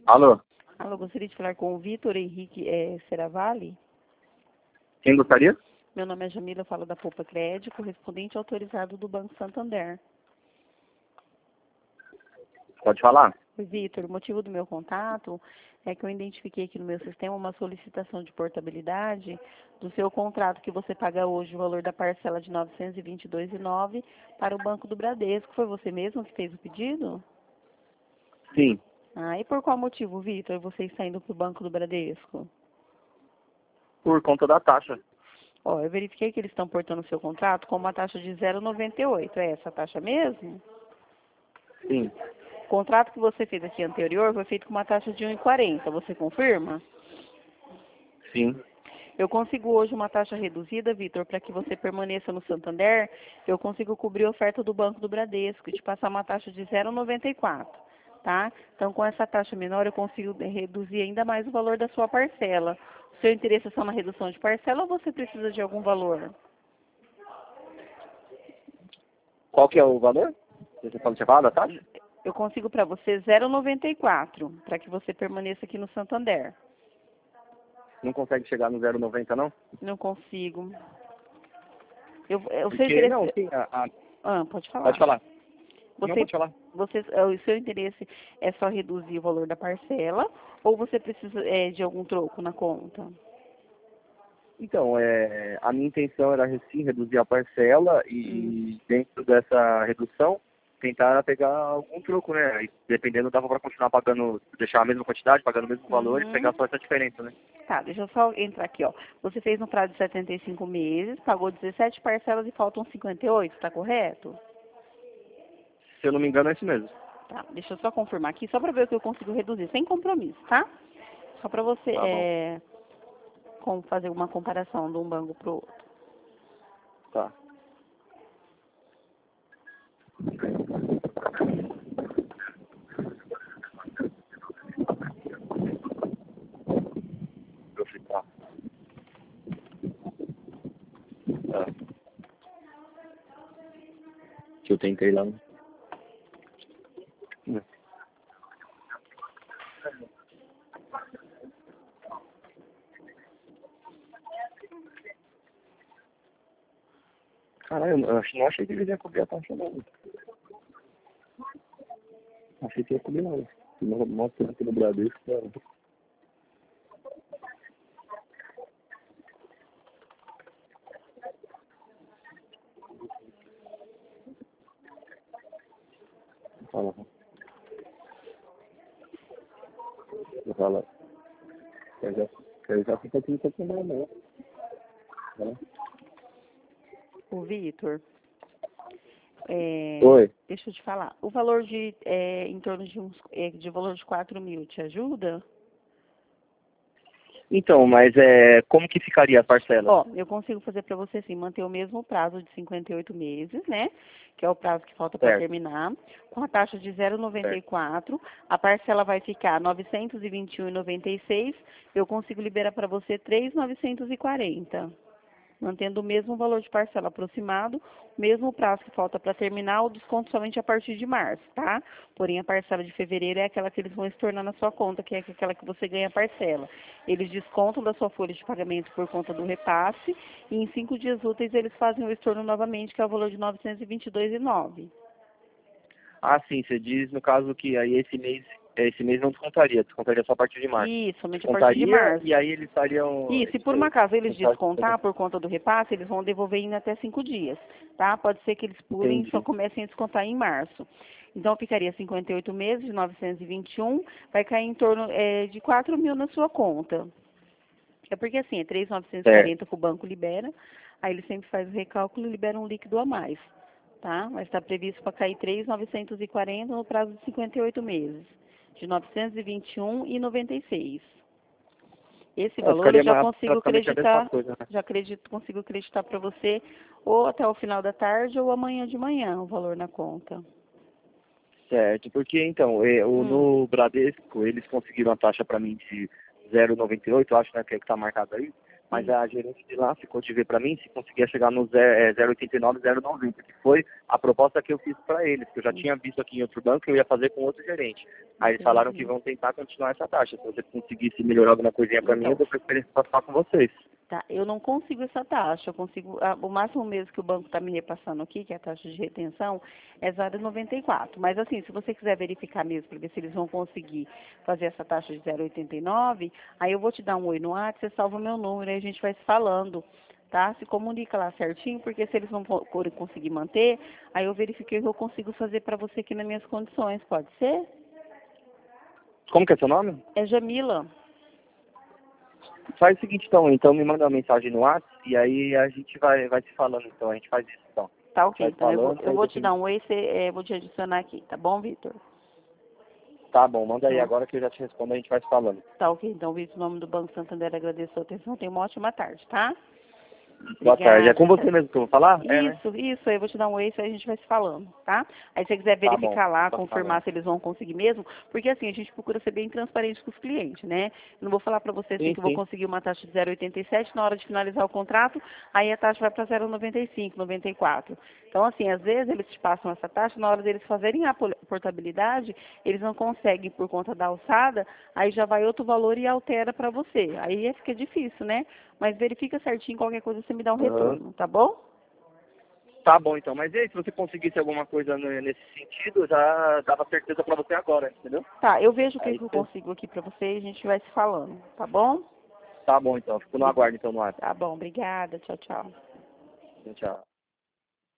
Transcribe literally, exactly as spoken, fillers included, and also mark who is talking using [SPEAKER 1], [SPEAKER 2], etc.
[SPEAKER 1] Alô?
[SPEAKER 2] Alô, gostaria de falar com o Vitor Henrique é, Seravalli.
[SPEAKER 1] Quem gostaria?
[SPEAKER 2] Meu nome é Jamila, eu falo da Poupa Crédito, correspondente autorizado do Banco Santander.
[SPEAKER 1] Pode falar?
[SPEAKER 2] Oi, Vitor, o motivo do meu contato é que eu identifiquei aqui no meu sistema uma solicitação de portabilidade do seu contrato que você paga hoje, o valor da parcela de novecentos e vinte e dois reais e nove centavos para o Banco do Bradesco. Foi você mesmo que fez o pedido?
[SPEAKER 1] Sim.
[SPEAKER 2] Ah, e por qual motivo, Vitor, você está indo para o Banco do Bradesco?
[SPEAKER 1] Por conta da taxa.
[SPEAKER 2] Ó, eu verifiquei que eles estão portando o seu contrato com uma taxa de zero vírgula noventa e oito. É essa a taxa mesmo?
[SPEAKER 1] Sim.
[SPEAKER 2] O contrato que você fez aqui anterior foi feito com uma taxa de um vírgula quarenta. Você confirma?
[SPEAKER 1] Sim.
[SPEAKER 2] Eu consigo hoje uma taxa reduzida, Vitor, para que você permaneça no Santander. Eu consigo cobrir a oferta do Banco do Bradesco e te passar uma taxa de zero vírgula noventa e quatro. Tá? Então, com essa taxa menor, eu consigo reduzir ainda mais o valor da sua parcela. O seu interesse é só na redução de parcela ou você precisa de algum valor?
[SPEAKER 1] Qual que é o valor? Você falou tinha falado da taxa?
[SPEAKER 2] Eu consigo para você zero vírgula noventa e quatro, para que você permaneça aqui no Santander.
[SPEAKER 1] Não consegue chegar no zero vírgula noventa, não?
[SPEAKER 2] Não consigo. Eu, eu, o seu
[SPEAKER 1] Porque,
[SPEAKER 2] interesse...
[SPEAKER 1] não, sim, a, a...
[SPEAKER 2] Ah, pode falar.
[SPEAKER 1] Pode falar. Não,
[SPEAKER 2] Você,
[SPEAKER 1] pode falar.
[SPEAKER 2] você, o seu interesse é só reduzir o valor da parcela ou você precisa é, de algum troco na conta?
[SPEAKER 1] Então, é, a minha intenção era, sim, reduzir a parcela e,
[SPEAKER 2] Hum.
[SPEAKER 1] dentro dessa redução, tentar pegar algum troco, né? Aí, dependendo, dava para continuar pagando, deixar a mesma quantidade, pagando o mesmo valor
[SPEAKER 2] Uhum.
[SPEAKER 1] e pegar só essa diferença, né?
[SPEAKER 2] Tá, deixa eu só entrar aqui, ó. Você fez no prazo de setenta e cinco meses, pagou dezessete parcelas e faltam cinquenta e oito, tá correto?
[SPEAKER 1] Se eu não me engano, é isso mesmo.
[SPEAKER 2] Tá, deixa eu só confirmar aqui, só para ver o que eu consigo reduzir, sem compromisso, tá? Só para você
[SPEAKER 1] Tá bom.
[SPEAKER 2] é, com, fazer uma comparação de um banco pro outro.
[SPEAKER 1] Tá. Eu ficar. Tá. Que eu tentei lá. Né? Caralho, eu ach- não achei que ele ia cobrir a taxa, não. Achei que ia cobrir, não. Não, mostra aqui no Bradesco. Cara. Fala. Eu falo. Eu já, eu já fico aqui no Santander, não. Né?
[SPEAKER 2] O Vitor, é,
[SPEAKER 1] Oi.
[SPEAKER 2] deixa eu te falar, o valor de, é, em torno de uns, é, de valor de quatro mil, te ajuda?
[SPEAKER 1] Então, mas é, como que ficaria a parcela?
[SPEAKER 2] Ó, eu consigo fazer para você assim, manter o mesmo prazo de cinquenta e oito meses, né? Que é o prazo que falta para
[SPEAKER 1] Certo.
[SPEAKER 2] terminar, com a taxa de zero vírgula noventa e quatro, a parcela vai ficar novecentos e vinte e um reais e noventa e seis, eu consigo liberar para você três mil novecentos e quarenta. Mantendo o mesmo valor de parcela aproximado, mesmo prazo que falta para terminar, o desconto somente a partir de março, tá? Porém, a parcela de fevereiro é aquela que eles vão estornar na sua conta, que é aquela que você ganha a parcela. Eles descontam da sua folha de pagamento por conta do repasse e em cinco dias úteis eles fazem o estorno novamente, que é o valor de novecentos e vinte e dois reais e nove centavos.
[SPEAKER 1] Ah, sim, você diz no caso que aí esse mês, esse mês não descontaria, descontaria só a partir de março.
[SPEAKER 2] Isso, somente a partir de
[SPEAKER 1] Descontaria
[SPEAKER 2] março.
[SPEAKER 1] e aí eles fariam.
[SPEAKER 2] E se por um acaso eles
[SPEAKER 1] Isso aí.
[SPEAKER 2] descontar por conta do repasse, eles vão devolver em até cinco dias, tá? Pode ser que eles pulem e só
[SPEAKER 1] Entendi.
[SPEAKER 2] comecem a descontar em março. Então, ficaria cinquenta e oito meses de novecentos e vinte e um, vai cair em torno é, de quatro mil na sua conta. É porque assim, é três mil novecentos e quarenta que o banco libera, aí ele sempre faz o recálculo e libera um líquido a mais, tá? Mas está previsto para cair três mil novecentos e quarenta no prazo de cinquenta e oito meses, de novecentos e vinte e um reais e noventa e seis. Esse
[SPEAKER 1] É,
[SPEAKER 2] valor eu
[SPEAKER 1] ficaria
[SPEAKER 2] já
[SPEAKER 1] mais,
[SPEAKER 2] consigo
[SPEAKER 1] praticamente a mesma
[SPEAKER 2] acreditar,
[SPEAKER 1] coisa, né?
[SPEAKER 2] já acredito, consigo acreditar para você ou até o final da tarde ou amanhã de manhã o valor na conta.
[SPEAKER 1] Certo, porque então, é, o,
[SPEAKER 2] Hum.
[SPEAKER 1] no Bradesco eles conseguiram a taxa para mim de zero vírgula noventa e oito, acho, né, que é que tá marcado aí. mas
[SPEAKER 2] Sim.
[SPEAKER 1] a gerente de lá ficou de ver para mim se conseguia chegar no zero vírgula oitenta e nove, zero vírgula noventa, que foi a proposta que eu fiz para eles, que eu já tinha visto aqui em outro banco e eu ia fazer com outro gerente. Aí eles falaram que
[SPEAKER 2] Entendi.
[SPEAKER 1] vão tentar continuar essa taxa. Se você conseguisse melhorar alguma coisinha para mim, eu
[SPEAKER 2] Então,
[SPEAKER 1] dou preferência para falar com vocês.
[SPEAKER 2] tá, eu não consigo essa taxa, eu consigo, a- o máximo mesmo que o banco está me repassando aqui, que é a taxa de retenção, é zero vírgula noventa e quatro. Mas assim, se você quiser verificar mesmo para ver se eles vão conseguir fazer essa taxa de zero vírgula oitenta e nove, aí eu vou te dar um oi no WhatsApp, você salva o meu número, aí a gente vai se falando, tá? Se comunica lá certinho, porque se eles não for- forem conseguir manter, aí eu verifiquei o que eu consigo fazer para você aqui nas minhas condições, pode ser?
[SPEAKER 1] Como que é seu nome?
[SPEAKER 2] É Jamila.
[SPEAKER 1] Faz o seguinte então, então me manda uma mensagem no WhatsApp e aí a gente vai, vai se falando então, a gente faz isso então.
[SPEAKER 2] Tá
[SPEAKER 1] A gente
[SPEAKER 2] ok,
[SPEAKER 1] vai
[SPEAKER 2] então eu vou,
[SPEAKER 1] falando,
[SPEAKER 2] eu
[SPEAKER 1] aí
[SPEAKER 2] vou te
[SPEAKER 1] depois...
[SPEAKER 2] dar um oi, você, é, vou te adicionar aqui, tá bom, Vitor?
[SPEAKER 1] Tá bom, manda aí
[SPEAKER 2] Então,
[SPEAKER 1] agora que eu já te respondo, a gente vai se falando.
[SPEAKER 2] tá ok, então, Vitor, em nome do Banco Santander, agradeço a sua atenção, tenha uma ótima tarde, tá?
[SPEAKER 1] Boa tarde. É
[SPEAKER 2] Obrigada.
[SPEAKER 1] com você mesmo que eu vou falar? É, né?
[SPEAKER 2] Isso, isso, aí eu vou te dar um oi, isso aí a gente vai se falando, tá? Aí se você quiser
[SPEAKER 1] Tá bom,
[SPEAKER 2] verificar lá,
[SPEAKER 1] tá
[SPEAKER 2] confirmar
[SPEAKER 1] falando.
[SPEAKER 2] se eles vão conseguir mesmo, porque assim, a gente procura ser bem transparente com os clientes, né? Eu não vou falar pra você assim
[SPEAKER 1] Sim,
[SPEAKER 2] que eu vou
[SPEAKER 1] sim.
[SPEAKER 2] conseguir uma taxa de zero vírgula oitenta e sete na hora de finalizar o contrato, aí a taxa vai para zero vírgula noventa e cinco, noventa e quatro. Então assim, às vezes eles te passam essa taxa, na hora deles fazerem a pol- portabilidade, eles não conseguem por conta da alçada, aí já vai outro valor e altera para você. Aí fica difícil, né? Mas verifica certinho, qualquer coisa você me dá um
[SPEAKER 1] Aham.
[SPEAKER 2] retorno, tá bom?
[SPEAKER 1] Tá bom então, mas e aí, se você conseguisse alguma coisa no- nesse sentido, já dava certeza pra você agora, entendeu?
[SPEAKER 2] Tá, eu vejo o que,
[SPEAKER 1] Aí
[SPEAKER 2] que eu
[SPEAKER 1] você...
[SPEAKER 2] consigo aqui pra você e a gente vai se falando, tá bom?
[SPEAKER 1] Tá bom então, fico no
[SPEAKER 2] Obri-
[SPEAKER 1] aguardo então no WhatsApp.
[SPEAKER 2] Tá bom, obrigada, tchau, tchau.
[SPEAKER 1] Tchau.